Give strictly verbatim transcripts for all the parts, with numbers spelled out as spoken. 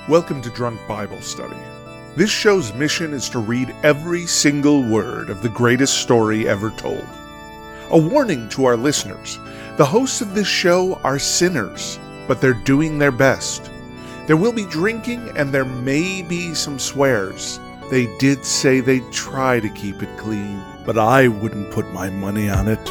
Welcome to Drunk Bible Study. This show's mission is to read every single word of the greatest story ever told. A warning to our listeners, the hosts of this show are sinners, but they're doing their best. There will be drinking and there may be some swears. They did say they'd try to keep it clean, but I wouldn't put my money on it.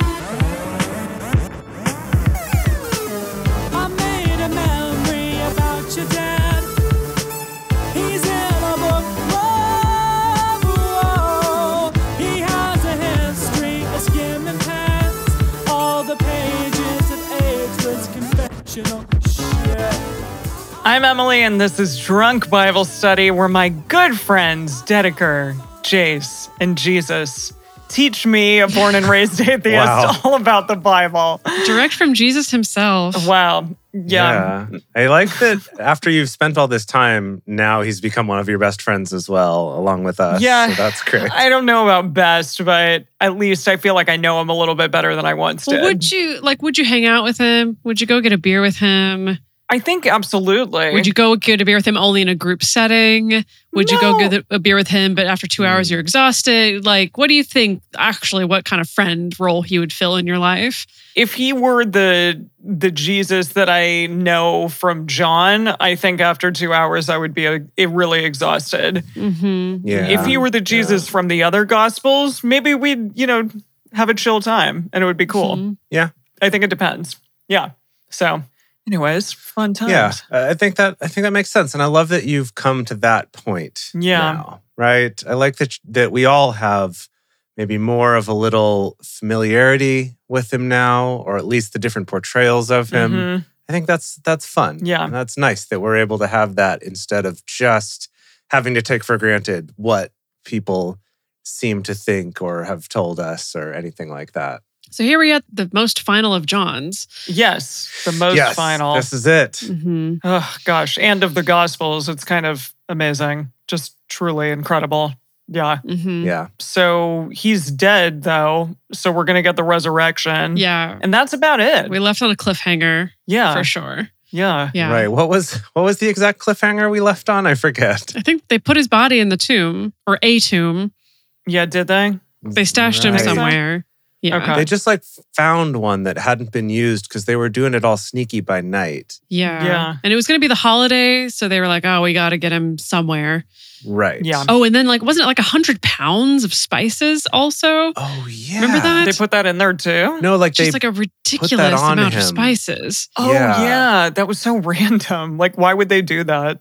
I'm Emily, and this is Drunk Bible Study, where my good friends, Dedeker, Jace, and Jesus teach me, a born and raised atheist, Wow. all about the Bible. Direct from Jesus himself. Wow. Yeah. Yeah. I like that after you've spent all this time, now he's become one of your best friends as well, along with us. Yeah. So that's great. I don't know about best, but at least I feel like I know him a little bit better than I once Well, did. would you like? Would you hang out with him? Would you go get a beer with him? I think absolutely. Would you go get a beer with him only in a group setting? Would you go No. get a beer with him, but after two hours you're exhausted? Like, what do you think? Actually, what kind of friend role he would fill in your life? If he were the the Jesus that I know from John, I think after two hours I would be a, a really exhausted. Mm-hmm. Yeah. If he were the Jesus from the other Gospels, maybe we'd, you know, have a chill time and it would be cool. Mhm. Yeah. I think it depends. Yeah. So, anyways, fun times. Yeah. Uh, I think that I think that makes sense. And I love that you've come to that point Yeah. now, right? I like that that we all have maybe more of a little familiarity with him now, or at least the different portrayals of him. Mhm. I think that's that's fun. Yeah. And that's nice that we're able to have that instead of just having to take for granted what people seem to think or have told us or anything like that. So here we are at the most final of John's. Yes, the most yes, final. This is it. Mm-hmm. Oh, gosh. And of the Gospels, it's kind of amazing. Just truly incredible. Yeah. Mm-hmm. Yeah. So he's dead, though. So we're going to get the resurrection. Yeah. And that's about it. We left on a cliffhanger yeah. for sure. Yeah. Yeah. Right. What was what was the exact cliffhanger we left on? I forget. I think they put his body in the tomb or a tomb. Yeah, did they? They stashed him Right. somewhere. Yeah. Okay. They just like found one that hadn't been used because they were doing it all sneaky by night. Yeah. Yeah. And it was going to be the holiday. So they were like, oh, we got to get him somewhere. Right. Yeah. Oh, and then like, wasn't it like a hundred pounds of spices also? Oh yeah. Remember that? They put that in there, too? No, like Just they like a ridiculous on amount him. of spices. Oh, Yeah. yeah. That was so random. Like, why would they do that?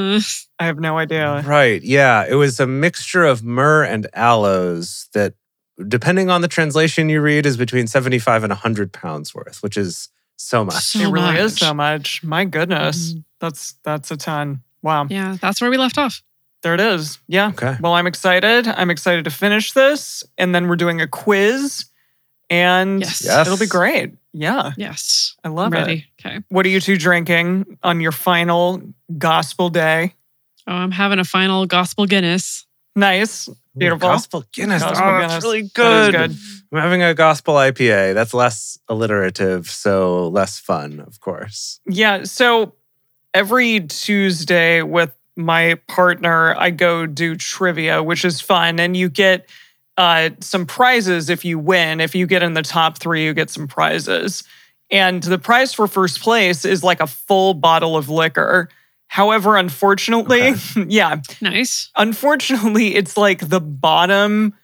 I have no idea. Right. Yeah. It was a mixture of myrrh and aloes that, depending on the translation you read, is between seventy-five and one hundred pounds worth, which is so much. So it really is much. so much. My goodness. Mhm. That's that's a ton. Wow. Yeah. That's where we left off. There it is. Yeah. Okay. Well, I'm excited. I'm excited to finish this. And then we're doing a quiz. And Yes. Yes. it'll be great. Yeah. Yes. I love I'm it. ready. Okay. What are you two drinking on your final gospel day? Oh, I'm having a final gospel Guinness. Nice. Beautiful. Gospel Guinness. Gospel oh, Guinness. that's really That is good. good. I'm having a gospel I P A. That's less alliterative, so less fun, of course. Yeah. So every Tuesday with my partner, I go do trivia, which is fun. And you get uh, some prizes if you win. If you get in the top three, you get some prizes. And the prize for first place is like a full bottle of liquor. However, unfortunately, yeah, Nice. unfortunately, it's like the bottom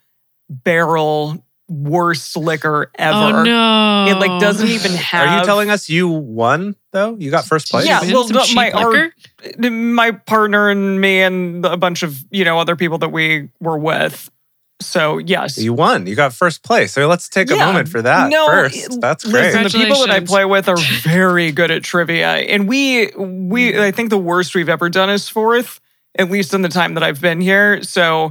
barrel worst liquor ever. Oh, no. It like doesn't even have. Are you telling us you won, though? You got first place? Yeah, Win well, some the- cheap my- our- liquor? my partner and me and a bunch of, you know, other people that we were with. So, yes. You won. You got first place. So let's take a Yeah. moment for that No, first. That's great. Listen, the people that I Congratulations. play with are very good at trivia. And we, we, I think the worst we've ever done is fourth, at least in the time that I've been here. So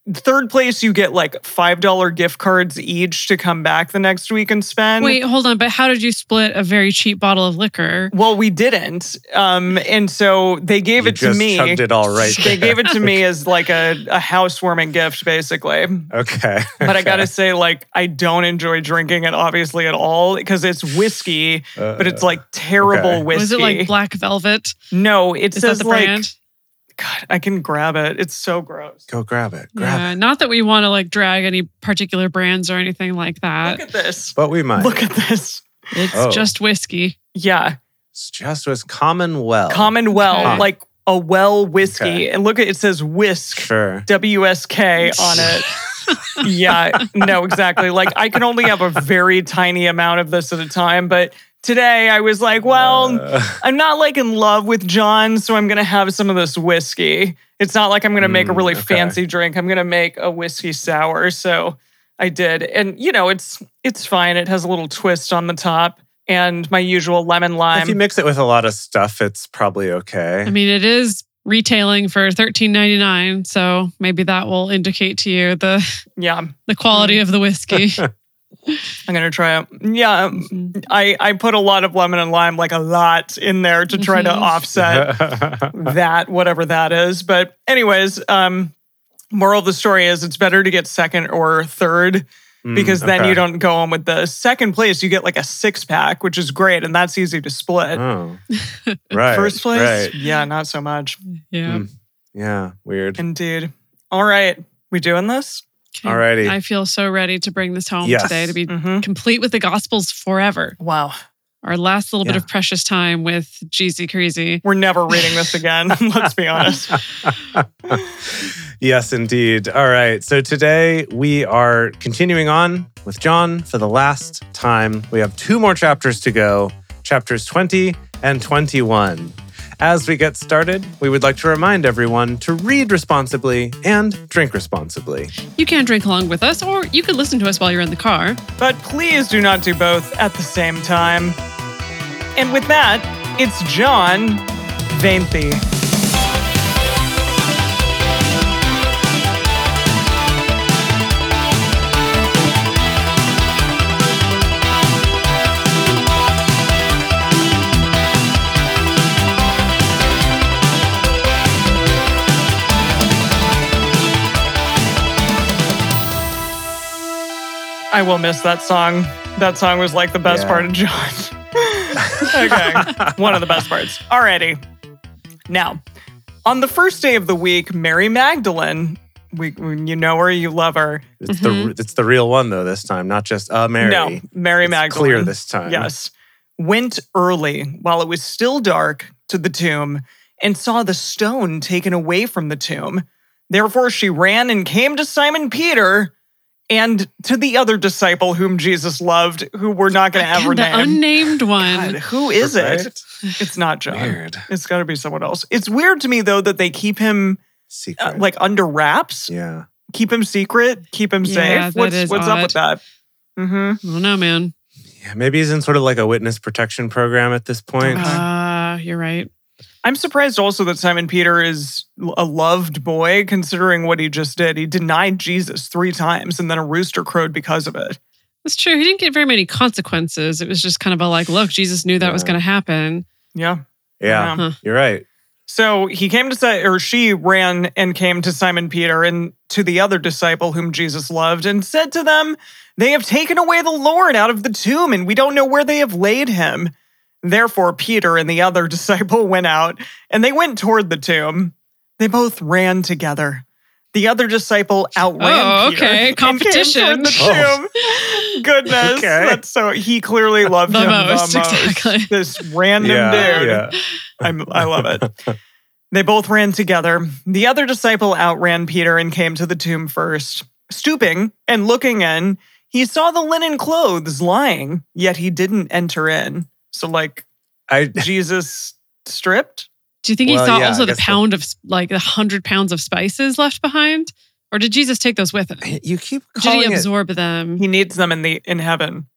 third place, you get like five dollar gift cards each to come back the next week and spend. Wait, hold on. But how did you split a very cheap bottle of liquor? Well, we didn't. Um, and so they gave You it to just me. chugged it all right They there. gave it to me as like a, a housewarming gift, basically. Okay. But I gotta say, like, I don't enjoy drinking it, obviously, at all, because it's whiskey, but it's like terrible okay. whiskey. Was it like Black Velvet? No, it Is says that the like, brand? God, I can grab it. It's so gross. Go grab it. Grab Yeah, it. not that we want to like drag any particular brands or anything like that. Look at this. But we might. Look at this. It's Oh. just whiskey. Yeah, It's just was Commonwealth. Commonwealth, Okay. like a well whiskey. Okay. And look at it says whisk, Sure. W S K on it. Yeah, no, exactly. Like I can only have a very tiny amount of this at a time, but today I was like, well, Uh, I'm not like in love with John, so I'm gonna have some of this whiskey. It's not like I'm gonna make a Mm, really okay. fancy drink. I'm gonna make a whiskey sour. So I did. And you know, it's it's fine. It has a little twist on the top and my usual lemon if lime. you mix it with a lot of stuff, it's probably okay. I mean, it is retailing for thirteen ninety-nine, so maybe that will indicate to you the Yeah, the quality of the whiskey. I'm gonna try it. Yeah, Mhm. I, I put a lot of lemon and lime, like a lot in there to try to Mhm. offset that, whatever that is. But anyways, um, moral of the story is it's better to get second or third Mm, because then okay. you don't go on with the second place. You get like a six pack, which is great, and that's easy to split. Oh. Right. First place, Right. yeah, not so much. Yeah. Mm. Yeah. Weird. Indeed. All right, we doing this? Okay. Alrighty. I feel so ready to bring this home Yes. today to be Mm-hmm. complete with the Gospels forever. Wow, Our last little bit Yeah. of precious time with Jeezy Crazy. we're never reading this again. Let's be honest. Yes, indeed. All right. So today we are continuing on with John for the last time. We have two more chapters to go, chapters twenty and twenty-one. As we get started, we would like to remind everyone to read responsibly and drink responsibly. You can drink along with us, or you could listen to us while you're in the car. But please do not do both at the same time. And with that, it's John Vainthy. I will miss that song. That song was like the best Yeah. part of John. Okay, one of the best parts. Alrighty. Now, on the first day of the week, Mary Magdalene, we, you know her, you love her. It's Mhm. the it's the real one though this time, not just uh Mary. No, Mary It's Magdalene. clear this time. Yes. Went early while it was still dark to the tomb and saw the stone taken away from the tomb. Therefore, she ran and came to Simon Peter and to the other disciple whom Jesus loved, who we're not going to ever And the name. unnamed God, one. who is it? Right? It's not John. Weird. It's got to be someone else. It's weird to me, though, that they keep him Secret. uh, like under wraps, yeah. keep him secret, keep him Yeah, safe. that What's, is what's up odd. with that? Mm-hmm. I don't know, man. Yeah. Maybe he's in sort of like a witness protection program at this point. Okay. Ah, you're right. I'm surprised also that Simon Peter is a loved boy, considering what he just did. He denied Jesus three times, and then a rooster crowed because of it. That's true. He didn't get very many consequences. It was just kind of a like, look, Jesus knew that was Yeah. going to happen. Yeah. Yeah. Huh. You're right. So he came to, Si- or she ran and came to Simon Peter and to the other disciple whom Jesus loved and said to them, "They have taken away the Lord out of the tomb, and we don't know where they have laid him." Therefore, Peter and the other disciple went out, and they went toward the tomb. They both ran together. The other disciple outran Oh, Peter okay. and came Competition. toward the tomb. Oh. Goodness, Okay. that's so. He clearly loved The him most, the most. exactly. This random Yeah. dude. Yeah. I'm, I love it. They both ran together. The other disciple outran Peter and came to the tomb first. Stooping and looking in, he saw the linen clothes lying, yet he didn't enter in. So, like, I Jesus stripped? Do you think Well, he saw yeah, I also the guess the- pound of like the hundred pounds of spices left behind? Or did Jesus take those with him? you keep Did calling he it absorb them? He needs them in the in heaven.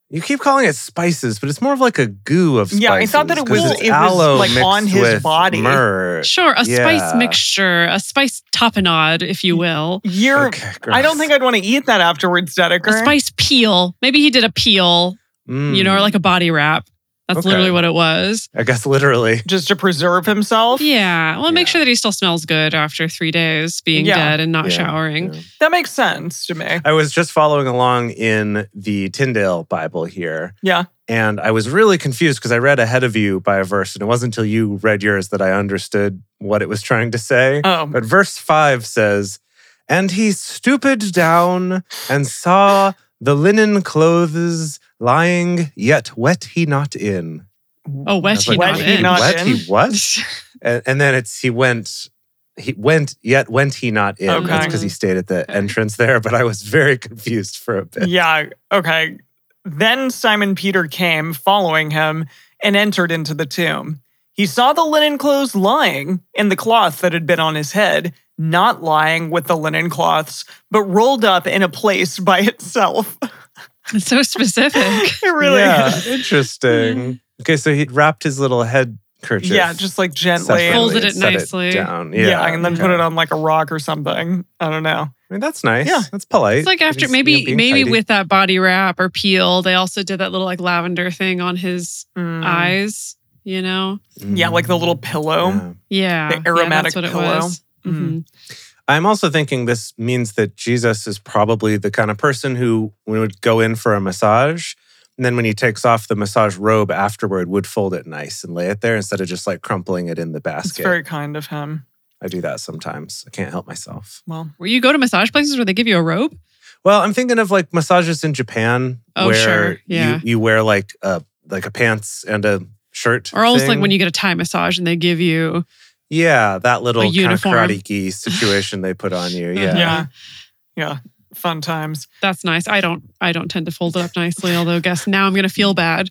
You keep calling it spices, but it's more of like a goo of spices. Yeah, I thought that it 'cause was- it's it was, aloe like, mixed on his with body. Myrrh. Sure, a Yeah. spice mixture, a spice tapenade, if you will. You're. Okay, I don't gross. think I'd want to eat that afterwards, Dedeker. A spice peel. Maybe he did a peel, you know, or Mm. like a body wrap. That's Okay. literally what it was. I guess literally. Just to preserve himself. Yeah. Well, make Yeah. sure that he still smells good after three days being Yeah. dead and not Yeah, showering. yeah. That makes sense to me. I was just following along in the Tyndale Bible here, Yeah. and I was really confused because I read ahead of you by a verse, and it wasn't until you read yours that I understood what it was trying to say. Oh. But verse five says, "And he stooped down and saw the linen clothes lying, yet wet he not in." Oh, I wet was he like, Wet not he in. not Wet in? he what? and, and then it's he went, he went, yet went he not in. Okay. That's because he stayed at the entrance there, but I was very confused for a bit. Yeah. Okay. Then Simon Peter came, following him, and entered into the tomb. He saw the linen clothes lying in the cloth that had been on his head, not lying with the linen cloths, but rolled up in a place by itself. It's so specific. It really yeah, is. interesting. Okay, so he'd wrapped his little head kerchief. Yeah, just like gently. separately Folded and it set nicely. down. Yeah, Yeah, and then okay. put it on like a rock or something. I don't know. I mean, that's nice. Yeah. That's polite. It's like after He's, maybe you know, being maybe tidy. with that body wrap or peel, they also did that little like lavender thing on his Mm. eyes, you know? Yeah, like the little pillow. Yeah. Yeah. The yeah, aromatic that's what it pillow. was. Mhm. I'm also thinking this means that Jesus is probably the kind of person who would go in for a massage, and then when he takes off the massage robe afterward, would fold it nice and lay it there instead of just like crumpling it in the It's basket. very kind of him. I do that sometimes. I can't help myself. Well, Where you go to massage places where they give you a robe? Well, I'm thinking of like massages in Japan Oh, where sure. Yeah. you, you wear like a like a pants and a shirt. Or almost like thing. when you get a Thai massage and they give you Yeah, that little A kind of uniform. karate-gi situation they put on you. Yeah. yeah. Yeah. Fun times. that's nice. I don't I don't tend to fold it up nicely, although guess now I'm gonna feel bad.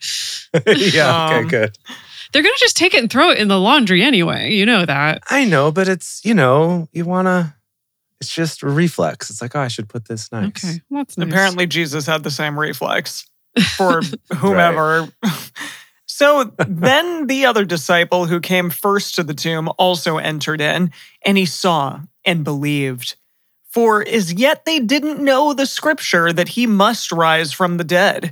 yeah. Okay, Um, good. They're gonna just take it and throw it in the laundry anyway. You know that. I know, but it's, you know, you want to, it's just a reflex. It's like, oh, I should put this nice. Okay. Well, that's nice. Apparently, Jesus had the same reflex for whomever. So then the other disciple who came first to the tomb also entered in, and he saw and believed. For as yet they didn't know the scripture that he must rise from the dead.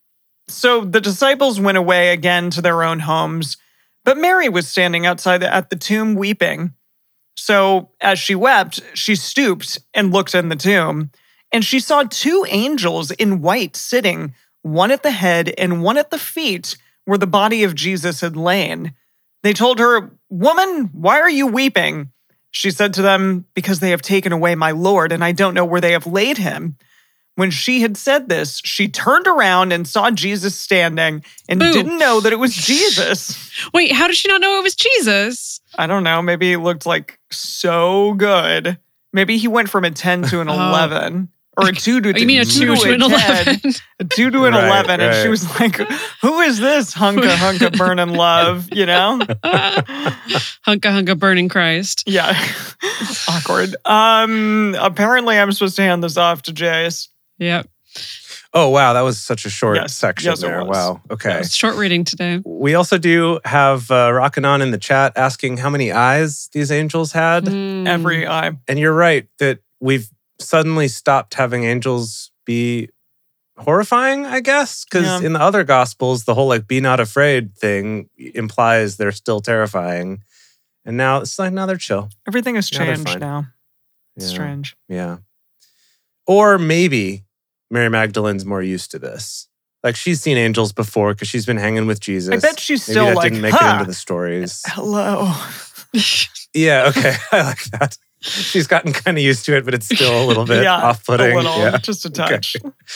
So the disciples went away again to their own homes, but Mary was standing outside at the tomb weeping. So as she wept, she stooped and looked in the tomb, and she saw two angels in white sitting, one at the head and one at the feet, where the body of Jesus had lain. They told her, "Woman, why are you weeping?" She said to them, "Because they have taken away my Lord, and I don't know where they have laid him." When she had said this, she turned around and saw Jesus standing and Boo. didn't know that it was Jesus. Wait, how did she not know it was Jesus? I don't know. Maybe he looked like so good. Maybe he went from a ten to an Oh. eleven. Or a two to Oh, you mean a two to an ten. eleven? A two to an Right, eleven. And she right. was like, "Who is this hunka hunka burning love?" You know? Hunka hunka burning Christ. Yeah. Awkward. Um, apparently I'm supposed to hand this off to Jace. Yep. Oh, wow. That was such a short Yes, section yes, it there. was. Wow. Okay. It's short reading today. We also do have uh, Rockanon in the chat asking how many eyes these angels had. Mm. Every eye. And you're right that we've suddenly stopped having angels be horrifying, I guess. Because Yeah. in the other gospels, the whole like be not afraid thing implies they're still terrifying. And now it's like, now they're chill. Everything has Yeah, they're changed fine. now. It's Yeah. strange. Yeah. Or maybe Mary Magdalene's more used to this. Like she's seen angels before because she's been hanging with Jesus. I bet she's Maybe still that like, didn't make "Ha, it into the stories. hello." Yeah, okay. I like that. She's gotten kind of used to it, but it's still a little bit Yeah, off-putting. a little, Yeah. just a touch.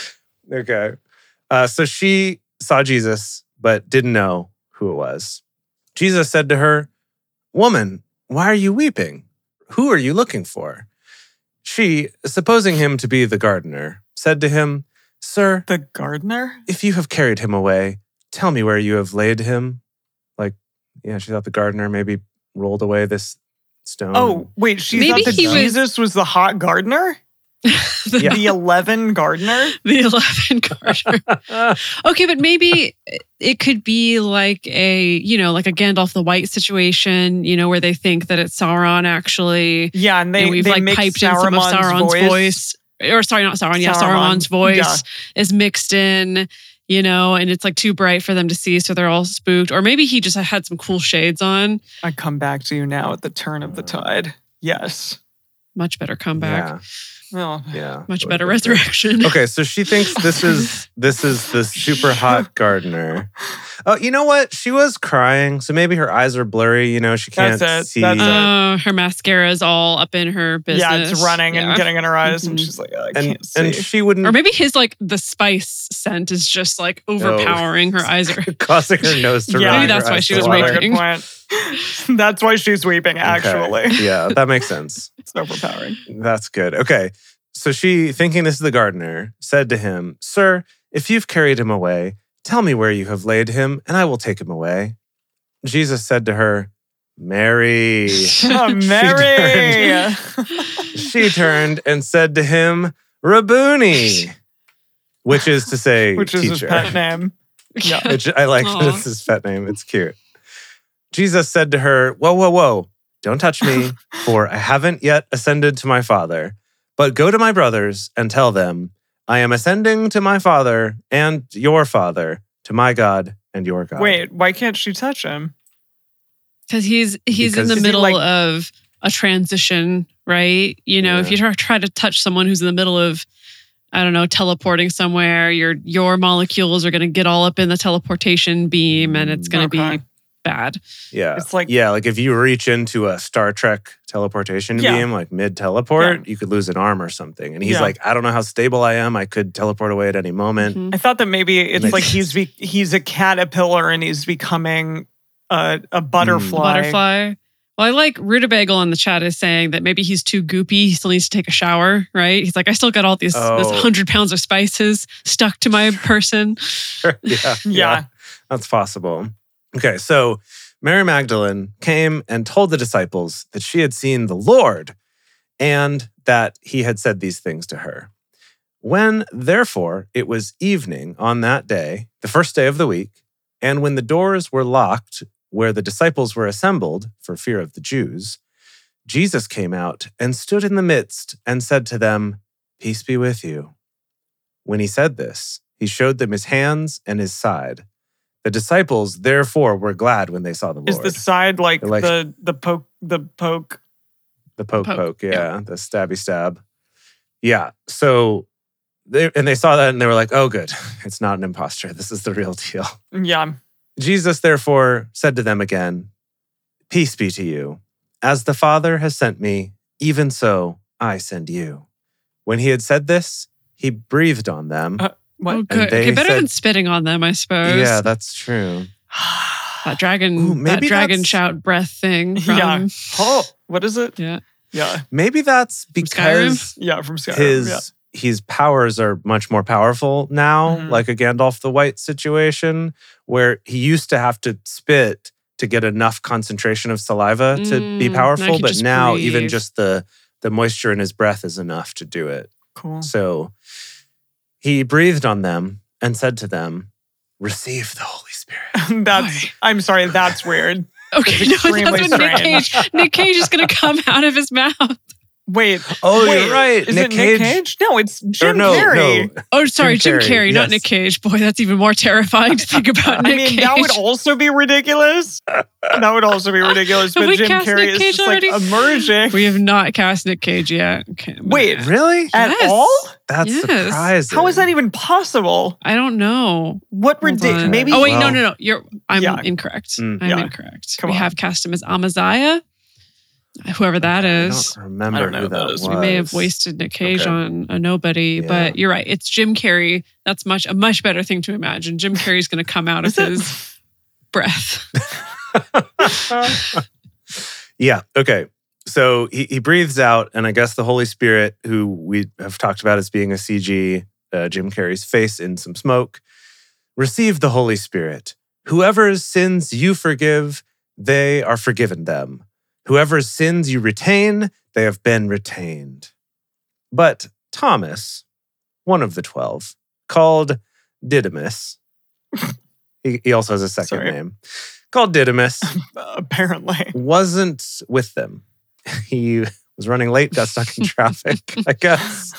Okay. Uh, so she saw Jesus, but didn't know who it was. Jesus said to her, "Woman, why are you weeping? Who are you looking for?" She, supposing him to be the gardener, said to him, "Sir, The gardener? if you have carried him away, tell me where you have laid him." Like, yeah, she thought the gardener maybe rolled away this stone. Oh, wait, she Maybe thought that he was- Jesus was the hot gardener? the, Yeah. The eleven gardener? the eleven Carter. Okay, but maybe it could be like a, you know, like a Gandalf the White situation, you know, where they think that it's Sauron actually. Yeah, and they and we've they like mix piped in some of Saruman's Sauron's voice. voice. Or sorry, not Sauron. Yeah, Saruman, Saruman's voice yeah. is mixed in, you know, and it's like too bright for them to see, so they're all spooked. Or maybe he just had some cool shades on. I come back to you now at the turn of the tide. Yes. Much better comeback. Yeah. Well, Yeah. Much It better would've been great. resurrection. Okay, so she thinks this is this is the super hot gardener. Oh, you know what? She was crying, so maybe her eyes are blurry. You know, she can't That's it. see. That's it. Oh, her mascara is all up in her business. yeah, it's running Yeah. and getting in her eyes, and Mhm. she's like, I and can't see. and she wouldn't Or maybe his like the spice scent is just like overpowering. Her eyes are. causing her nose to Yeah, run. maybe her that's why eyes she to was water. That's a weeping. good point. That's why she's weeping, actually. Okay. Yeah, that makes sense. It's overpowering. That's good. Okay. So she, thinking this is the gardener, said to him, Sir, if you've carried him away, tell me where you have laid him, and I will take him away. Jesus said to her, Mary. Oh, Mary! She turned and said to him, Rabboni, which is to say, Which is teacher. his pet name. Yeah. Which I like that Aw. it's his pet name. It's cute. Jesus said to her, Whoa, whoa, whoa, don't touch me, for I haven't yet ascended to my Father. But go to my brothers and tell them, I am ascending to my Father and your Father, to my God and your God. Wait, why can't she touch him? Because he's he's in Because- the Is he, middle like- of a transition, right? You know, if Yeah. you try, try to touch someone who's in the middle of, I don't know, teleporting somewhere, your your molecules are going to get all up in the teleportation beam, and it's going to Okay. be bad. Yeah. It's like, Yeah, like if you reach into a Star Trek teleportation Yeah. beam, like mid teleport, you could lose an arm or something. And he's Yeah. like, I don't know how stable I am. I could teleport away at any moment. Mhm. I thought that maybe it's Makes like he's be, he's a caterpillar and he's becoming a, a butterfly. Butterfly. Well, I like Rutabagle in the chat is saying that maybe he's too goopy. He still needs to take a shower, right? He's like, I still got all these Oh. this hundred pounds of spices stuck to my person. yeah, Yeah. that's possible. Okay, so Mary Magdalene came and told the disciples that she had seen the Lord and that he had said these things to her. When, therefore, it was evening on that day, the first day of the week, and when the doors were locked where the disciples were assembled for fear of the Jews, Jesus came out and stood in the midst and said to them, Peace be with you. When he said this, he showed them his hands and his side. The disciples, therefore, were glad when they saw the Lord. Is the side like, They're like- the the poke the poke? The poke, Poke, poke, yeah, the stabby stab. Yeah. So they and they saw that and they were like, oh, good. It's not an imposter. This is the real deal. Yeah. Jesus, therefore, said to them again, Peace be to you. As the Father has sent me, even so I send you. When he had said this, he breathed on them. Uh, What? Oh, good. they Okay, better said- than spitting on them, I suppose. yeah, that's true. that dragon, Ooh, that maybe dragon that's- shout breath thing. From, Yeah. Oh, what is it? yeah. Yeah. Maybe that's because Yeah, from Skyrim. his yeah. his powers are much more powerful now, Mhm. like a Gandalf the White situation, where he used to have to spit to get enough concentration of saliva to be Mm, now powerful, he can but just now even breathe. just the the moisture in his breath is enough to do it. Cool. So he breathed on them and said to them, "Receive the Holy Spirit." That's. I'm sorry. That's weird. Okay, It's no, extremely that's what Nick strange. Cage. Nick Cage is going to come out of his mouth. Wait. Oh, wait, you're right. Is Nick it Cage. Nick Cage? No, it's Jim or no, Carrey. no. Oh, sorry, Jim, Jim Carrey, Carrey, not yes. Nick Cage. Boy, that's even more terrifying to think about. I Nick mean, Cage. that would also be ridiculous. That would also be ridiculous. Have But we Jim cast Carrey Nick is Cage just like already? emerging. We have not cast Nick Cage yet. Okay, I'm Wait, gonna- Really? At Yes. all? That's Yes. surprising. How is that even possible? I don't know. What Hold ridiculous? on. Maybe. Oh wait, Well- no, no, no. You're. I'm Yeah. incorrect. Mm. I'm Yeah. incorrect. Come we on. have cast him as Amaziah, whoever that is. I don't remember I don't know who who that that is. was. We may have wasted Nick Cage Okay. on a nobody, Yeah. but you're right. It's Jim Carrey. That's much a much better thing to imagine. Jim Carrey's going to come out of Is it? his breath. Yeah. Okay. So he, he breathes out, and I guess the Holy Spirit, who we have talked about as being a C G, uh, Jim Carrey's face in some smoke, receive the Holy Spirit. Whoever's sins you forgive, they are forgiven them. Whoever's sins you retain, they have been retained. But Thomas, one of the twelve, called Didymus. he, he also has a second Sorry. name. Called Didymus. Apparently. Wasn't with them. He was running late, got stuck in traffic, I guess.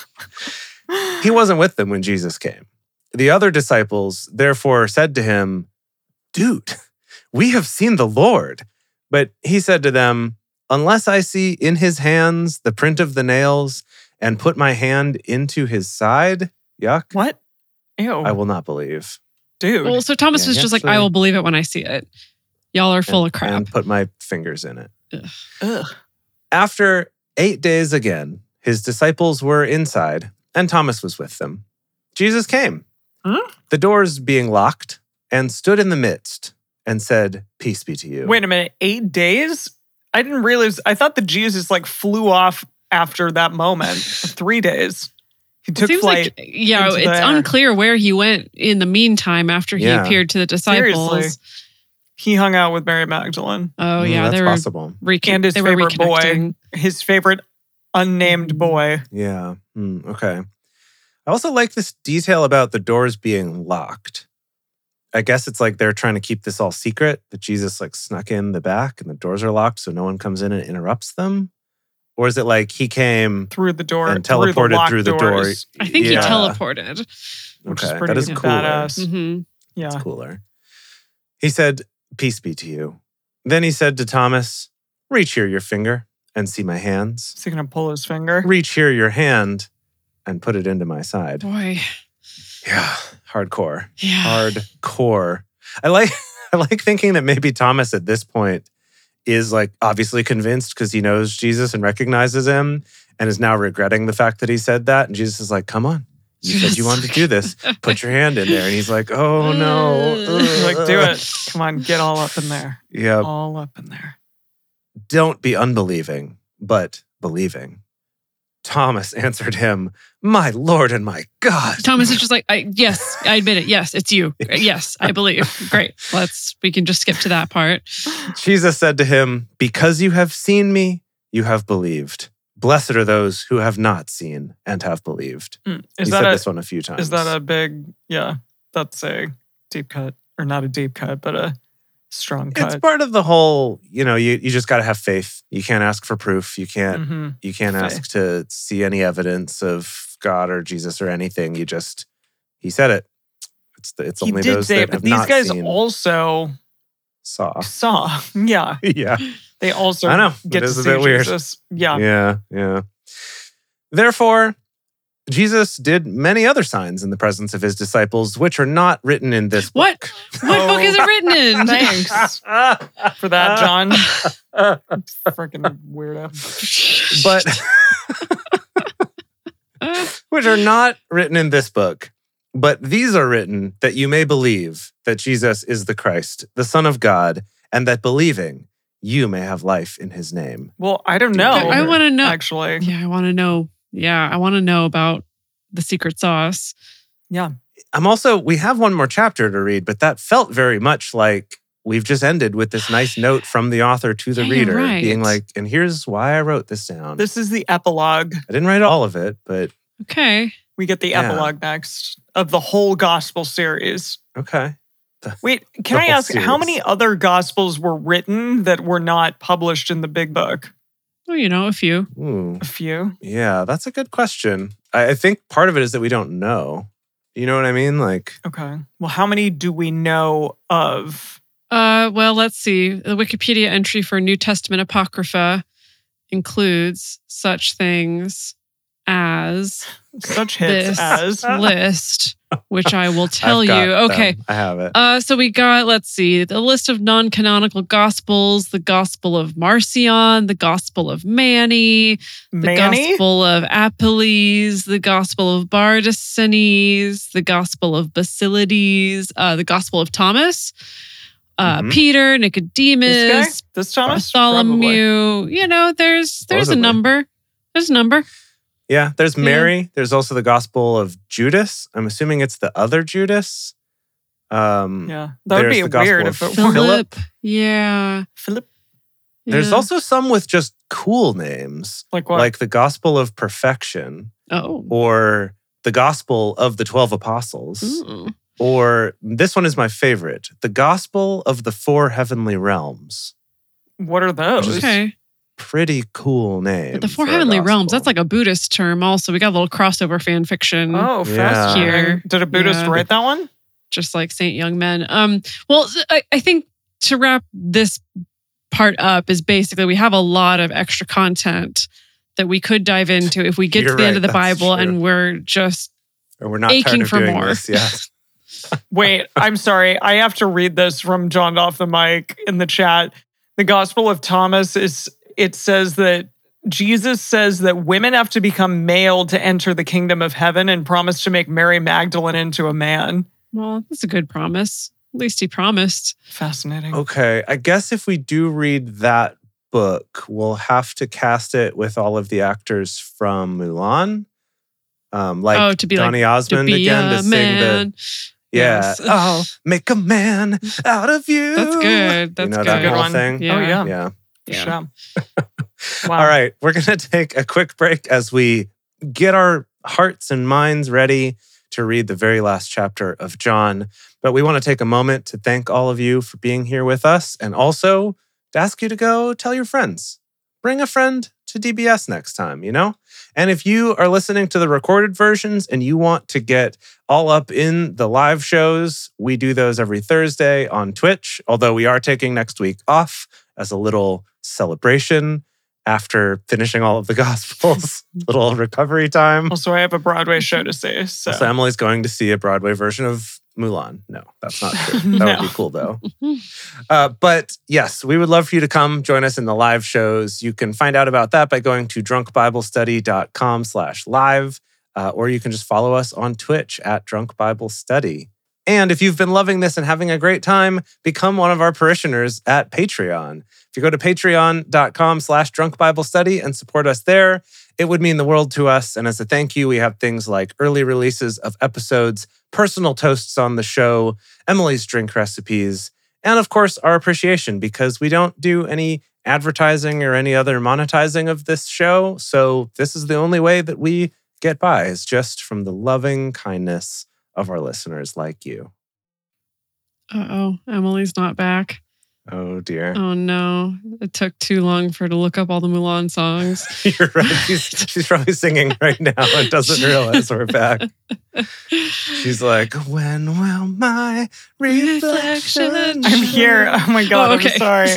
He wasn't with them when Jesus came. The other disciples therefore said to him, "Dude, we have seen the Lord." But he said to them, "Unless I see in his hands the print of the nails and put my hand into his side," yuck, What? Ew. "I will not believe." Dude. Well, so Thomas Yeah, was he just like, actually- I will believe it when I see it. Y'all are full and, of crap. And put my fingers in it. Ugh. After eight days again, his disciples were inside, and Thomas was with them. Jesus came, Hmm? the doors being locked, and stood in the midst and said, "Peace be to you." Wait a minute. Eight days? I didn't realize. I thought the Jesus like flew off after that moment. Three days. He took Seems flight. like, yeah, into it's the air. unclear where he went in the meantime after he Yeah. appeared to the disciples. Seriously. He hung out with Mary Magdalene Oh, Mm, yeah, that's they were, possible. recon- and his they were favorite boy, reconnecting. his favorite unnamed boy. Yeah. Hmm, okay. I also like this detail about the doors being locked. I guess it's like they're trying to keep this all secret, that Jesus like snuck in the back and the doors are locked so no one comes in and interrupts them. Or is it like he came? Through the door. And through the teleported locked through the door. doors, I think Yeah. he teleported. which Okay, is pretty that is cooler. badass. hmm Yeah. It's cooler. He said, "Peace be to you." Then he said to Thomas, "Reach here your finger and see my hands. Is he gonna pull his finger? Reach here your hand and put it into my side." Boy. Yeah, hardcore. Yeah. Hardcore. I like I like thinking that maybe Thomas at this point is like obviously convinced because he knows Jesus and recognizes him and is now regretting the fact that he said that. And Jesus is like, "Come on. You said you wanted to do this. Put your hand in there." And he's like, "Oh no." He's like, do it. Come on, get all up in there. Yeah. All up in there. Don't be unbelieving, but believing. Thomas answered him, "My Lord and my God." Thomas is just like, I, yes, I admit it. Yes, it's you. Yes, I believe. Great. Let's, we can just skip to that part. Jesus said to him, "Because you have seen me, you have believed. Blessed are those who have not seen and have believed." Mm. He Is said that this a one a few times. is that a big yeah, that's a deep cut. Or not a deep cut, but a strong cut. It's part of the whole, you know, you, you just got to have faith. You can't ask for proof. You can't hmm you can't Faith. ask to see any evidence of God or Jesus or anything. You just, he said it. It's the, it's He only did those say that it, but have these not guys seen also saw. saw. Yeah. Yeah. They also I know. get It to is a see bit weird. Jesus. Yeah. Yeah, yeah. Therefore, Jesus did many other signs in the presence of his disciples, which are not written in this What? book. What Oh, book is it written in? Thanks for that, John. Freaking weirdo. but which are not written in this book. But these are written that you may believe that Jesus is the Christ, the Son of God, and that believing you may have life in his name. Well, I don't Do know. you I want to know. Actually. Yeah, I want to know. Yeah, I want to know about the secret sauce. Yeah. I'm also, we have one more chapter to read, but that felt very much like we've just ended with this nice note from the author to the Yeah, you're reader, right. being like, and here's why I wrote this down. This is the epilogue. I didn't write all of it, but Okay. We get the Yeah. epilogue next of the whole gospel series. okay. Wait, can The I whole ask how series. many other gospels were written that were not published in the big book? Well, you know, a few. Ooh, A few. yeah, that's a good question. I, I think part of it is that we don't know. You know what I mean? Like, Okay. Well, how many do we know of? Uh, well, let's see. The Wikipedia entry for New Testament Apocrypha includes such things as Such hits This. as list, which I will tell I've you. got Okay. them. I have it. Uh, so we got, let's see, the list of non-canonical gospels, the Gospel of Marcion, the Gospel of Manny, the Manny. Gospel of Apelles, the Gospel of Bardesanes, the Gospel of Basilides, uh, the Gospel of Thomas, uh, Mhm. Peter, This guy? Nicodemus, This Thomas? Probably. Bartholomew. You know, there's there's Supposedly. a number. There's a number. Yeah, there's Yeah. Mary. There's also the Gospel of Judas. I'm assuming it's the other Judas. Um, Yeah. That would There's be the Gospel weird of if it Philip. were Philip. Yeah. Philip. There's Yeah. also some with just cool names, Like what? like the Gospel of Perfection, Oh. or the Gospel of the Twelve Apostles, Ooh. or this one is my favorite, the Gospel of the Four Heavenly Realms. what are those? Okay. Pretty cool name. But the Four for a Heavenly Realms, gospel. that's like a Buddhist term also. We got a little crossover fan fiction. Oh, Yeah. fascinating. Here. Did a Buddhist Yeah. write that one? Just like Saint Young Men. Um, well, I, I think to wrap this part up is basically we have a lot of extra content that we could dive into if we get You're to the end right, of the that's Bible true. and we're just Or we're not aching tired of for doing more. this yet. Wait, I'm sorry. I have to read this from John off the mic in the chat. The Gospel of Thomas is, it says that Jesus says that women have to become male to enter the kingdom of heaven and promised to make Mary Magdalene into a man. well, that's a good promise. At least he promised. Fascinating. Okay, I guess if we do read that book, we'll have to cast it with all of the actors from Mulan. Um, like oh, to be Donny like Osmond to be again a to sing man. the yeah. Yes. Oh, make a man out of you. That's good. That's you know good. that Good whole one. thing. Yeah. Oh, yeah. Yeah. Yeah. Sure. Wow. All right, we're gonna take a quick break as we get our hearts and minds ready to read the very last chapter of John. But we want to take a moment to thank all of you for being here with us, and also to ask you to go tell your friends. Bring a friend to D B S next time, you know? And if you are listening to the recorded versions and you want to get all up in the live shows, we do those every Thursday on Twitch, although we are taking next week off as a little celebration after finishing all of the Gospels. Little recovery time. Also, I have a Broadway show to see. So, So Emily's going to see a Broadway version of Mulan. No, that's not true. That No. would be cool though. Uh, but yes, we would love for you to come join us in the live shows. You can find out about that by going to drunkbiblestudy.com slash live, uh, or you can just follow us on Twitch at Drunk Bible Study. And if you've been loving this and having a great time, become one of our parishioners at Patreon. If you go to patreon.com slash drunk Bible study and support us there, it would mean the world to us. And as a thank you, we have things like early releases of episodes, personal toasts on the show, Emily's drink recipes, and of course, our appreciation, because we don't do any advertising or any other monetizing of this show. So this is the only way that we get by, is just from the loving kindness of our listeners like you. Uh-oh, Emily's not back. Oh dear. Oh no, it took too long for her to look up all the Mulan songs. You're right. She's, she's probably singing right now and doesn't realize we're back. She's like, when will my reflection? I'm here. Oh my God, Oh, okay. I'm sorry.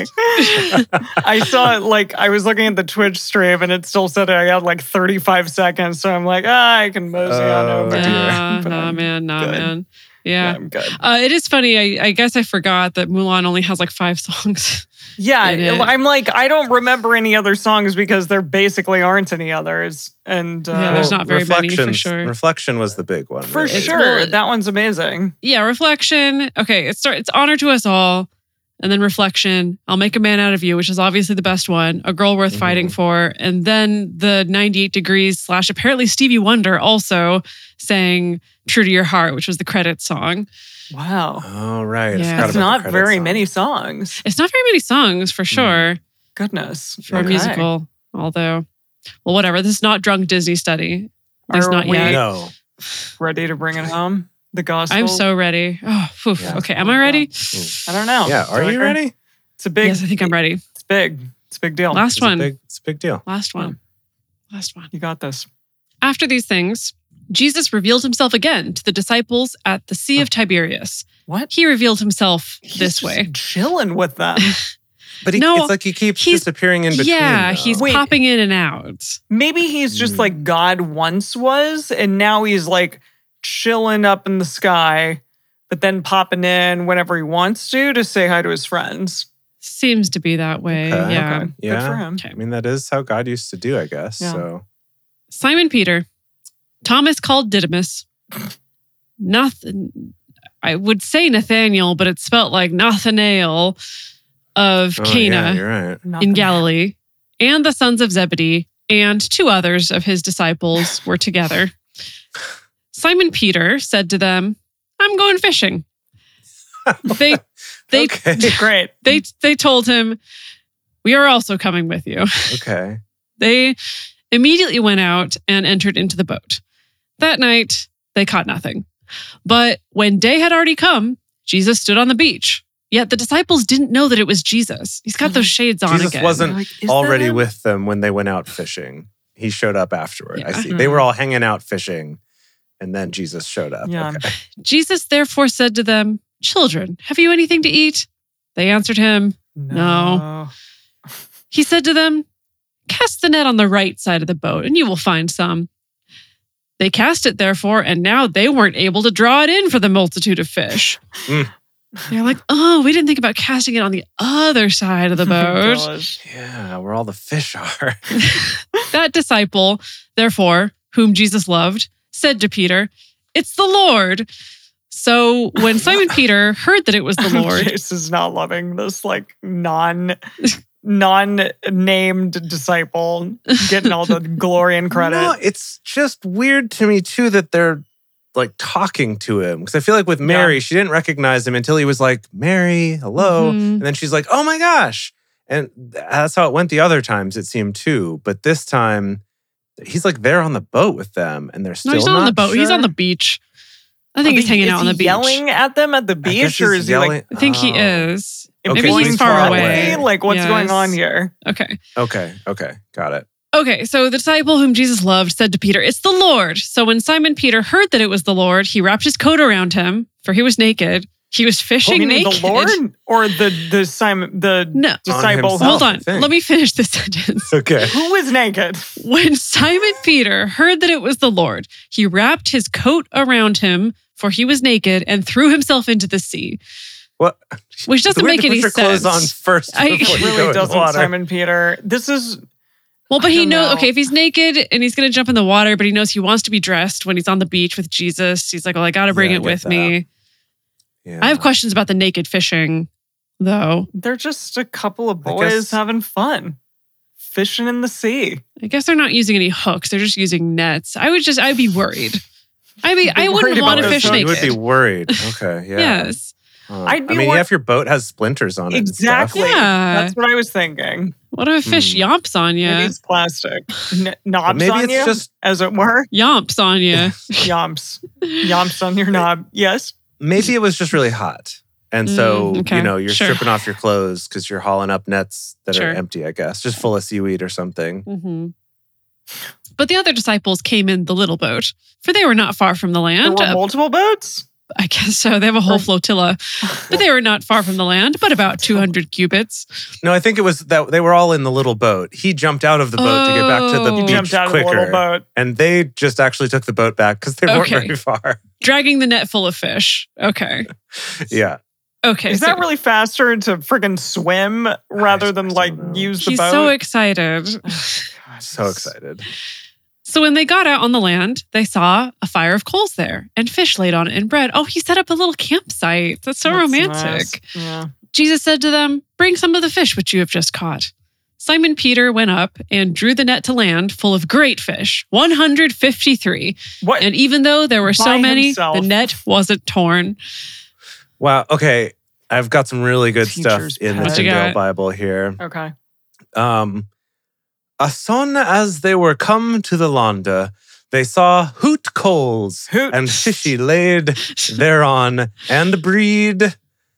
I saw it, like, I was looking at the Twitch stream and it still said I had like thirty-five seconds. So I'm like, ah, I can mosey on Oh, over. dear. Nah, But nah, I'm man, nah, good. man. Yeah, Yeah. I'm good. Uh, it is funny. I, I guess I forgot that Mulan only has like five songs. Yeah, in it. I'm like, I don't remember any other songs because there basically aren't any others. And uh, Yeah, there's not very many, for Reflections- sure. Reflection was the big one. for really. It's- sure. well, that one's amazing. Yeah, reflection. Okay, it's start. It's honor to us all, and then reflection. I'll make a man out of you, which is obviously the best one. A girl worth Mhm. fighting for, and then the ninety-eight degrees slash apparently Stevie Wonder also sang "True to Your Heart," which was the credit song. Wow. Oh, right. I Yeah. forgot It's about the not credit very song. many songs. It's not very many songs for sure Goodness. for a Okay. musical. Although, well, whatever. This is not drunk Disney study. At least Are not we- yet. No. Ready to bring it home? The gospel? I'm so ready. Oh, phew. Yeah. Okay, am I ready? I don't know. Yeah. Are you Tucker? ready? It's a big, Yes, I think I'm ready. it's big. It's a big deal. Last It's a one. big, it's a big deal. Last one. Last one. You got this. After these things, Jesus revealed himself again to the disciples at the Sea of Tiberias. What? He revealed himself He's this just way. chilling with them. But he, No, it's like he keeps he's- disappearing in between. yeah, though. he's Wait. popping in and out. Maybe he's just Hmm. like God once was, and now he's like chilling up in the sky, but then popping in whenever he wants to to say hi to his friends. Seems to be that way. Okay. Yeah. Okay. Good Yeah. for him. Okay. I mean, that is how God used to do, I guess. Yeah. So Simon Peter, Thomas called Didymus, Nathan, I would say Nathaniel, but it's spelt like Nathanael of Oh, yeah, Cana you're right. in Nothing. Galilee, and the sons of Zebedee, and two others of his disciples were together. Simon Peter said to them, I'm going fishing. They they Okay. Great. they they told him, We are also coming with you. Okay. They immediately went out and entered into the boat. That night, they caught nothing. But when day had already come, Jesus stood on the beach. Yet the disciples didn't know that it was Jesus. He's got those shades on Jesus again. wasn't Like, is that already him? with them when they went out fishing. He showed up afterward. I Yeah. see. They were all hanging out fishing, and then Jesus showed up. Yeah. Okay. Jesus therefore said to them, "Children, have you anything to eat?" They answered him. No. He said to them, "Cast the net on the right side of the boat, and you will find some." They cast it, therefore, and now they weren't able to draw it in for the multitude of fish. Mm. They're like, "Oh, we didn't think about casting it on the other side of the boat." Gosh. Yeah, where all the fish are. That disciple, therefore, whom Jesus loved, said to Peter, "It's the Lord." So when Simon Peter heard that it was the Lord, Jace is not loving this like non non-named disciple getting all the glory and credit. No, it's just weird to me too that they're like talking to him. Because I feel like with Mary, Yeah. she didn't recognize him until he was like, "Mary, hello." Mhm. And then she's like, "Oh my gosh." And that's how it went the other times, it seemed too. But this time, he's like there on the boat with them, and they're still no, he's not on the boat. He's sure. on the beach. I think Are he's they- hanging is out on he the beach. yelling at them at the I guess beach, or he's is he like yelling- I think he Oh. is. Okay, Maybe so he's far away. Like, what's Yes. going on here? Okay. Okay, okay, got it. Okay, so the disciple whom Jesus loved said to Peter, "It's the Lord." So when Simon Peter heard that it was the Lord, he wrapped his coat around him, for he was naked. He was fishing You mean naked. the Lord or the the Simon the No. disciple? himself. Hold I on. think. Let me finish this sentence. Okay. Who was naked? When Simon Peter heard that it was the Lord, he wrapped his coat around him, for he was naked, and threw himself into the sea. What? Which doesn't It's weird make to any put your clothes sense. on first I- before It you go really in the doesn't, water. Simon Peter. This is Well, but I he don't knows, know. okay, if he's naked and he's going to jump in the water, but he knows he wants to be dressed when he's on the beach with Jesus. He's like, well, I got to bring Yeah, I it get with that. me. Yeah. I have questions about the naked fishing, though. they're just a couple of I boys guess- having fun, fishing in the sea. I guess they're not using any hooks. They're just using nets. I would just, I'd be worried. I mean, You'd be I wouldn't worried want to about fish this, You naked. would be worried. Okay, yeah. Yes. Huh. I'd be I mean, wor- yeah, if your boat has splinters on it. and stuff. Exactly. Yeah. That's what I was thinking. What if a fish Hmm. yomps on you? Maybe it's plastic. N- knobs maybe on it's you, just- as it were. Yomps on you. Yomps. Yomps on your knob. Yes. Maybe it was just really hot. And so, Mm, okay. you know, you're Sure. stripping off your clothes because you're hauling up nets that Sure. are empty, I guess, just full of seaweed or something. hmm But the other disciples came in the little boat, for they were not far from the There land. were Uh, multiple boats. I guess so. They have a whole flotilla, but they were not far from the land, but about two hundred cubits. No, I think it was that they were all in the little boat. He jumped out of the boat to get back to the Oh. He beach jumped out quicker. of the little boat. And they just actually took the boat back because they weren't Okay. very far. Dragging the net full of fish. Okay. Yeah. Okay. Is so that really faster to friggin' swim rather I than don't like know. use the he's boat? so excited. God, So this- excited. So when they got out on the land, they saw a fire of coals there and fish laid on it and bread. Oh, he set up a little campsite. That's so That's romantic. nice. Yeah. Jesus said to them, "Bring some of the fish which you have just caught." Simon Peter went up and drew the net to land full of great fish, one hundred fifty-three. What? And even though there were so By many, himself. the net wasn't torn. Wow. Okay. I've got some really good Teacher's stuff in the pet. What you Tyndale got? Bible here. Okay. Um, as soon as they were come to the landa, they saw hoot coals Hoot. and fishy laid thereon and breed.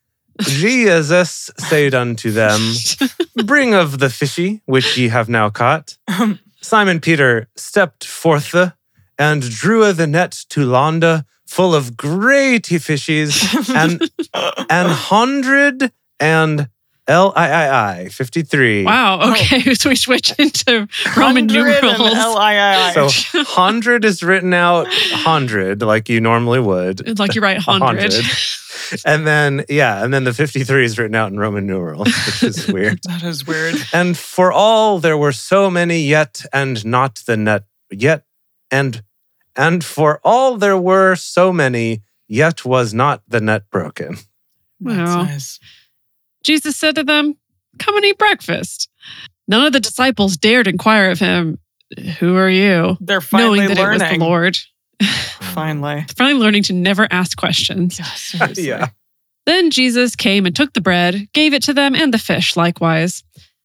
Jesus said unto them, Bring of the fishy which ye have now caught. Simon Peter stepped forth and drew the net to landa full of great fishes and an hundred and L I I I fifty-three. Wow. Okay. So we switch into Roman Hundred and numerals. L I I I. So hundred is written out hundred like you normally would. Like you're right, A hundred. And then, yeah, and then the fifty-three is written out in Roman numerals, which is weird. That is weird. And for all there were so many yet and not the net yet and and for all there were so many yet was not the net broken. That's Wow. nice. Jesus said to them, "Come and eat breakfast." None of the disciples dared inquire of him, "Who are you?" They're finally knowing that learning. it was the Lord. Finally. Finally learning to never ask questions. Yeah, seriously. Yeah. Then Jesus came and took the bread, gave it to them, and the fish likewise.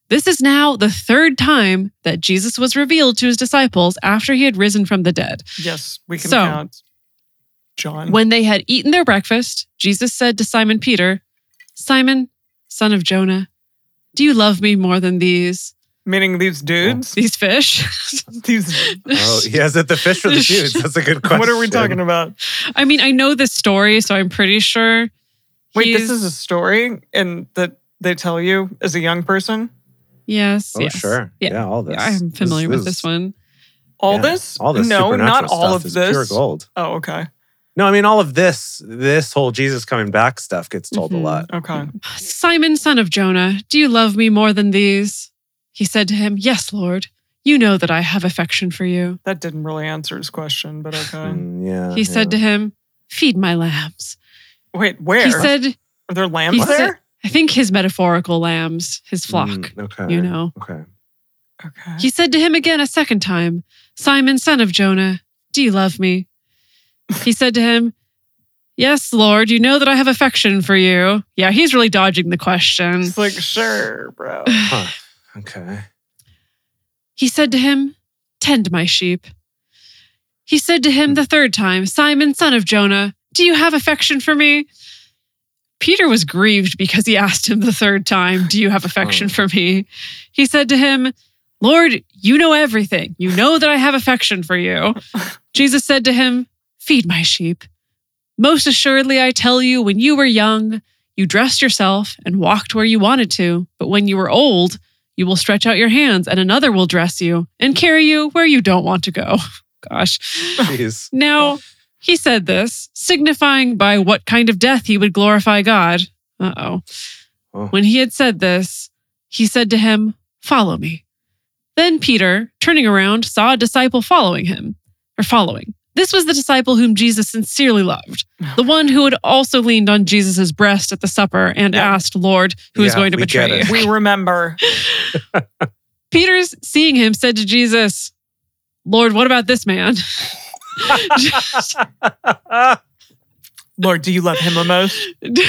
This is now the third time that Jesus was revealed to his disciples after he had risen from the dead. Yes, we can So, count. John. When they had eaten their breakfast, Jesus said to Simon Peter, "Simon, son of Jonah, do you love me more than these Meaning these dudes? these fish?" These. Oh, yeah, is it the fish or the dudes? That's a good question. What are we talking about? I mean, I know this story, so I'm pretty sure. Wait, he's- this is a story and that they tell you as a young person? Yes. Oh, yes. sure. Yeah. Yeah, all this. Yeah, I'm familiar This with this is- one. All yeah, this? All this No, supernatural not all stuff of is this. pure gold. Oh, okay. No, I mean all of this, this whole Jesus coming back stuff gets told Mhm. a lot. Okay. Simon, son of Jonah, do you love me more than these? He said to him, "Yes, Lord. You know that I have affection for you." That didn't really answer his question, but okay. Mm, yeah. He said to yeah. him, "Feed my lambs." Wait, where? He said, Are there lambs he said- there? I think his metaphorical lambs, his flock, Mm, okay. you know. Okay. Okay. He said to him again a second time, "Simon, son of Jonah, do you love me?" He said to him, "Yes, Lord, you know that I have affection for you." Yeah, he's really dodging the question. It's like, sure, bro. Huh. Okay. He said to him, "Tend my sheep." He said to him the third time, "Simon, son of Jonah, do you have affection for me?" Peter was grieved because he asked him the third time, "Do you have affection Oh. for me?" He said to him, "Lord, you know everything. You know that I have affection for you." Jesus said to him, "Feed my sheep. Most assuredly, I tell you, when you were young, you dressed yourself and walked where you wanted to. But when you are old, you will stretch out your hands and another will dress you and carry you where you don't want to go." Gosh. Jeez. Now, he said this, signifying by what kind of death he would glorify God. Uh-oh. Oh. When he had said this, he said to him, "Follow me." Then Peter, turning around, saw a disciple following him, or following. This was the disciple whom Jesus sincerely loved, the one who had also leaned on Jesus' breast at the supper and Yeah. asked, "Lord, who is Yeah, going to we betray get you?" it. We remember. Peter's seeing him said to Jesus, "Lord, what about this man?" Lord, do you love him the most?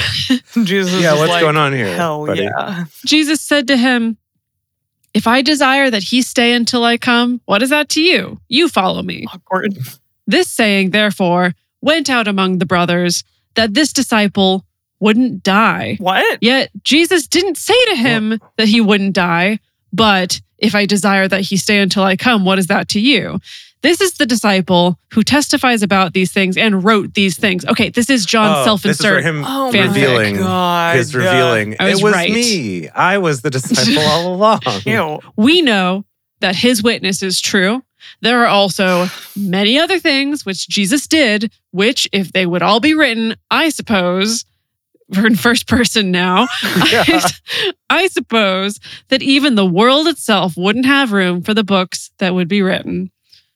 Jesus Yeah, is what's like, going on here, Hell buddy? yeah. Jesus said to him, "If I desire that he stay until I come, what is that to you? You follow me." Awkward. This saying, therefore, went out among the brothers that this disciple wouldn't die. What? Yet Jesus didn't say to him that he wouldn't die, but if I desire that he stay until I come, what is that to you? This is the disciple who testifies about these things and wrote these things. Okay, this is John's Oh, this is for self-insert. him Oh my revealing God. his revealing. I was it was right. me. I was the disciple all along. Ew. We know that his witness is true. There are also many other things which Jesus did, which, if they would all be written, I suppose, we're in first person now, Yeah. I, I suppose that even the world itself wouldn't have room for the books that would be written.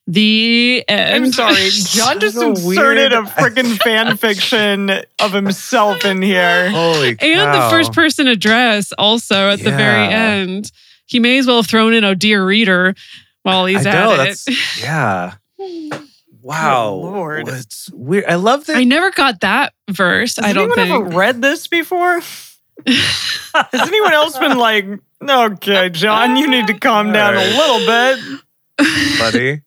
The end. I'm sorry. John just So inserted weird. a freaking fan fiction of himself in here. Holy cow. And the first person address also at the very Yeah. end. He may as well have thrown in "Oh dear reader" while he's I at know, it. that's, yeah. Wow. Good Lord. It's weird. I love that. I never got that verse. Has I don't anyone think. ever read this before? Has anyone else been like, okay, John, you need to calm down a Alright. little bit? buddy.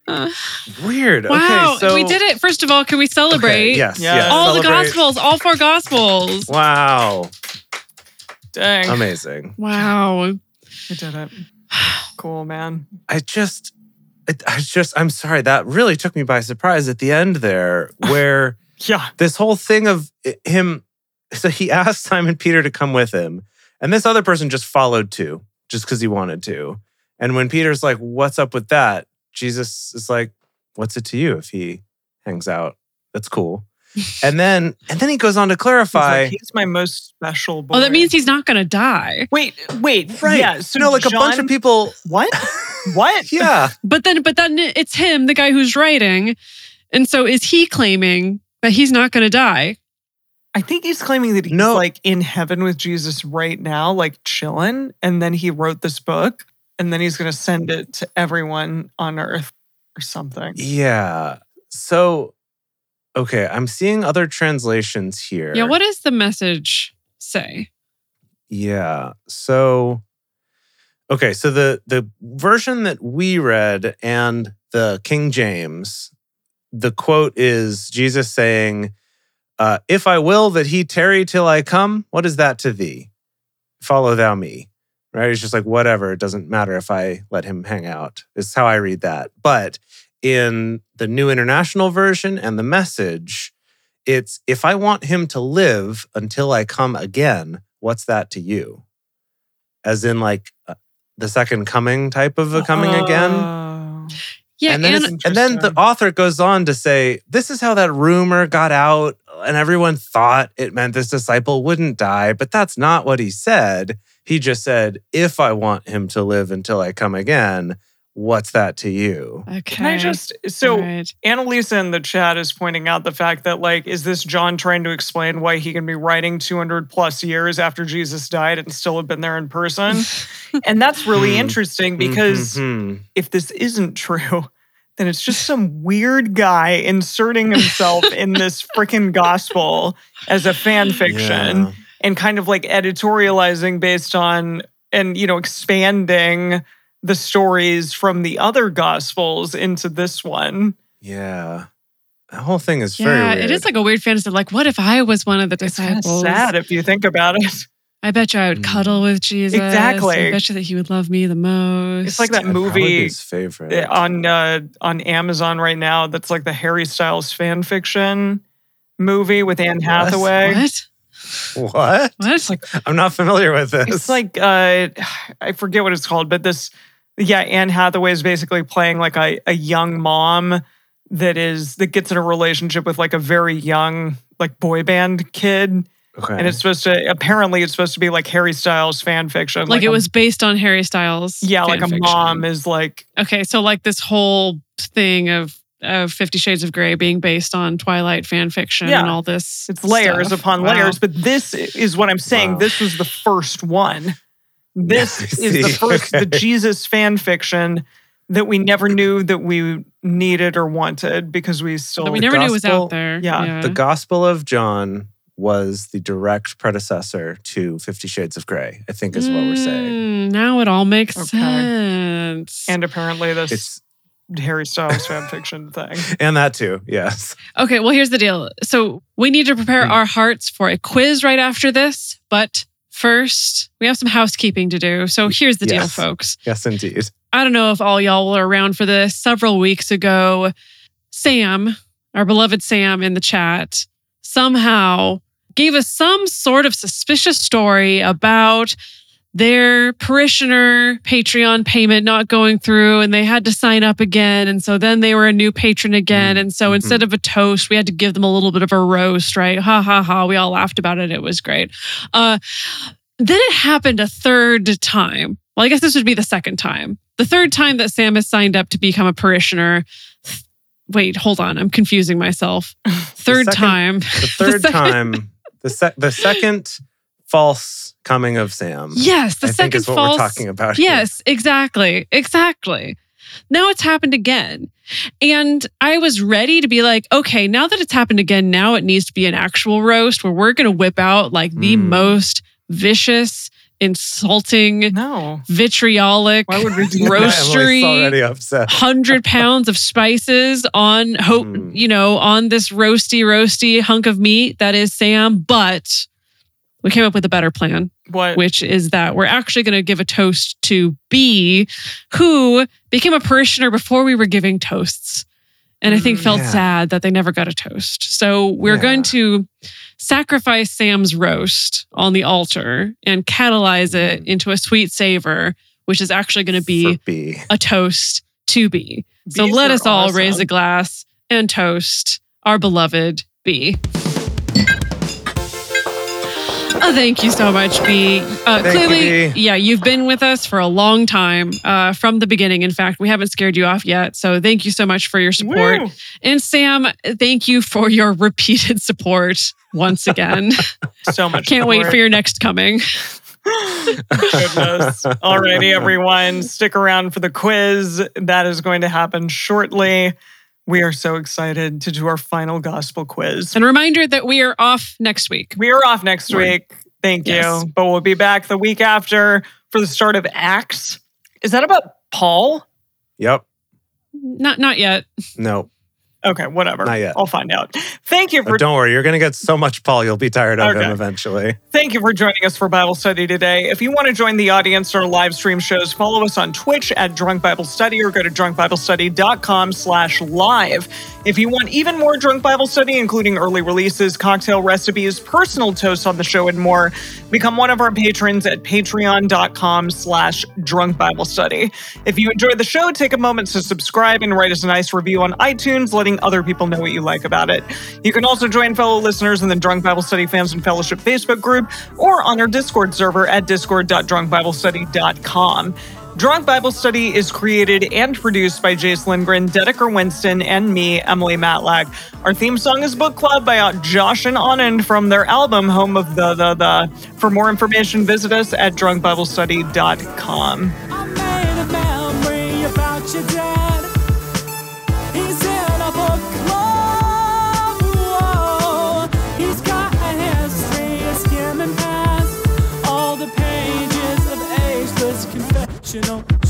Weird. Wow, okay, so we did it. First of all, can we celebrate? Okay, yes, Yeah. yes. All the celebrate. gospels, all four gospels. Wow. Dang. Amazing. Wow. You did it. Cool, man. I just, I, I just, I'm sorry. That really took me by surprise at the end there, where Yeah. this whole thing of him. So he asked Simon Peter to come with him, and this other person just followed too, just because he wanted to. And when Peter's like, "What's up with that?" Jesus is like, "What's it to you if he hangs out? That's cool." And then, and then he goes on to He's, clarify. like, he's my most special boy. Oh, that means he's not going to die. Wait, wait. Right. Yeah. So no, like a bunch John- of people. What? What? Yeah. But then, but then it's him, the guy who's writing. And so is he claiming that he's not going to die? I think he's claiming that he's No. like in heaven with Jesus right now, like chilling. And then he wrote this book and then he's going to send it to everyone on earth or something. Yeah. So, okay, I'm seeing other translations here. Yeah, what does the message say? Yeah. So, Okay, so the the version that we read and the King James, the quote is Jesus saying, uh, if I will that he tarry till I come, what is that to thee? Follow thou me. Right? It's just like, whatever, it doesn't matter if I let him hang out. It's how I read that. But in the New International Version and the Message, it's, if I want him to live until I come again, what's that to you? As in like uh, the second coming type of a coming Oh. again. Yeah, and then, and, it's- and then the author goes on to say, this is how that rumor got out, and everyone thought it meant this disciple wouldn't die, but that's not what he said. He just said, if I want him to live until I come again, what's that to you? okay. Can I just, so All right. Annalisa in the chat is pointing out the fact that, like, is this John trying to explain why he can be writing two hundred plus years after Jesus died and still have been there in person? And that's really Hmm. interesting because Mhm. if this isn't true, then it's just some weird guy inserting himself in this freaking gospel as a fan fiction Yeah. and kind of like editorializing based on and, you know, expanding the stories from the other gospels into this one. Yeah. The whole thing is very Yeah, weird. it is like a weird fantasy. Like, what if I was one of the It's kind of disciples? sad if you think about it. I bet you I would Mm. cuddle with Jesus. Exactly. I bet you that he would love me the most. It's like that I'd probably be movie his favorite. on uh, on Amazon right now that's like the Harry Styles fan fiction movie with Anne What? Hathaway. What? What? What? like- I'm not familiar with this. It's like uh, I forget what it's called, but this yeah, Anne Hathaway is basically playing like a, a young mom that is that gets in a relationship with like a very young like boy band kid. okay. And it's supposed to apparently it's supposed to be like Harry Styles fan fiction. Like, it a- was based on Harry Styles. yeah, like a fan mom fiction. is like Okay, so like this whole thing of of Fifty Shades of Grey being based on Twilight fan fiction Yeah. and all this. it's layers stuff. upon Wow. layers, but this is what I'm saying. Wow. This was the first one. This I is the see. first the Okay. Jesus fan fiction that we never knew that we needed or wanted because we still That we The never knew was gospel- out there. yeah, The Gospel of John was the direct predecessor to Fifty Shades of Grey, I think is what we're saying. Mm, now it all makes Okay. sense. and apparently this It's Harry Styles fan fiction thing. and that too, yes. Okay, well, here's the deal. So we need to prepare Hmm. our hearts for a quiz right after this, but first, we have some housekeeping to do. So here's the deal, Yes. folks. Yes, indeed. I don't know if all y'all were around for this. Several weeks ago, Sam, our beloved Sam in the chat, somehow gave us some sort of suspicious story about their parishioner Patreon payment not going through and they had to sign up again. And so then they were a new patron again. Mm, And so mhm. instead of a toast, we had to give them a little bit of a roast, right? Ha ha ha. We all laughed about it. It was great. Uh, then it happened a third time. Well, I guess this would be the second time. The third time that Sam has signed up to become a parishioner. Wait, hold on. I'm confusing myself. Third second- time. The third second- time, the se- the second false coming of Sam. Yes, the I second think is what false. we're talking about here. Yes, exactly. Exactly. Now it's happened again. And I was ready to be like, okay, now that it's happened again, now it needs to be an actual roast where we're going to whip out like the Mm. most vicious, insulting, No. vitriolic, Why would we do that? roastery, Emily's already upset. hundred pounds of spices on hope, Mm. you know, on this roasty, roasty hunk of meat that is Sam. But we came up with a better plan, What? which is that we're actually going to give a toast to B, who became a parishioner before we were giving toasts. And I think Mm, felt yeah. sad that they never got a toast. So we're Yeah. going to sacrifice Sam's roast on the altar and catalyze it Mm. into a sweet savor, which is actually going to be For B. a toast to B. So Bees let are us all awesome. raise a glass and toast our beloved B. Oh, thank you so much, B. Uh, Thank you, clearly, B. yeah, you've been with us for a long time, uh, from the beginning. In fact, we haven't scared you off yet. So thank you so much for your support. Woo! And Sam, thank you for your repeated support once again. So much. Can't wait support. for your next coming. Goodness. Alrighty, everyone. Stick around for the quiz. That is going to happen shortly. We are so excited to do our final gospel quiz. And a reminder that we are off next week. We are off next Right. week. Thank you. Yes. But we'll be back the week after for the start of Acts. Is that about Paul? Yep. Not not yet. No. Okay, whatever. Not yet. I'll find out. Thank you for... But don't worry, you're going to get so much Paul, you'll be tired of Okay. him eventually. Thank you for joining us for Bible study today. If you want to join the audience in our live stream shows, follow us on Twitch at Drunk Bible Study or go to drunkbiblestudy.com slash live. If you want even more Drunk Bible Study, including early releases, cocktail recipes, personal toasts on the show, and more, become one of our patrons at patreon.com slash Drunk Bible Study. If you enjoyed the show, take a moment to subscribe and write us a nice review on iTunes, letting other people know what you like about it. You can also join fellow listeners in the Drunk Bible Study Fans and Fellowship Facebook group or on our Discord server at discord dot drunk bible study dot com. Drunk Bible Study is created and produced by Jace Lindgren, Dedeker Winston, and me, Emily Matlack. Our theme song is Book Club by Josh and Anand from their album Home of the The The. For more information, visit us at drunk bible study dot com. I made a memory about your dad. He's in a book club. Whoa. He's got a history of skimming past all the pages of ageless confessional.